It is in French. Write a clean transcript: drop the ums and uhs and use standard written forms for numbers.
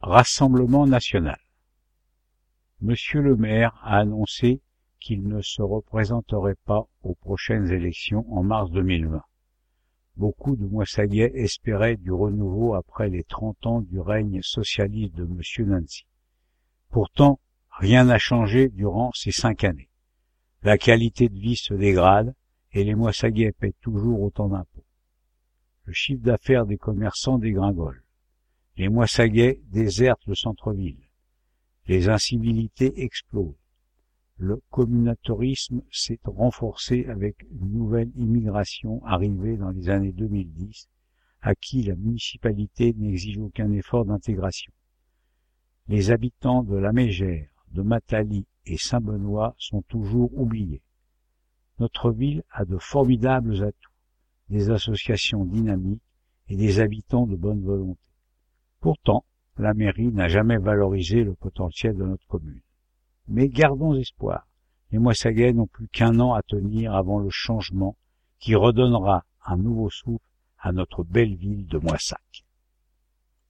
Rassemblement national. Monsieur le maire a annoncé qu'il ne se représenterait pas aux prochaines élections en mars 2020. Beaucoup de Moissagais espéraient du renouveau après les 30 ans du règne socialiste de Monsieur Nancy. Pourtant, rien n'a changé durant ces 5 années. La qualité de vie se dégrade et les Moissagais paient toujours autant d'impôts. Le chiffre d'affaires des commerçants dégringole. Les Moissagais désertent le centre-ville. Les incivilités explosent. Le communautarisme s'est renforcé avec une nouvelle immigration arrivée dans les années 2010, à qui la municipalité n'exige aucun effort d'intégration. Les habitants de la Mégère, de Matali et Saint-Benoît sont toujours oubliés. Notre ville a de formidables atouts, des associations dynamiques et des habitants de bonne volonté. Pourtant, la mairie n'a jamais valorisé le potentiel de notre commune. Mais gardons espoir. Les Moissagais n'ont plus qu'1 an à tenir avant le changement qui redonnera un nouveau souffle à notre belle ville de Moissac.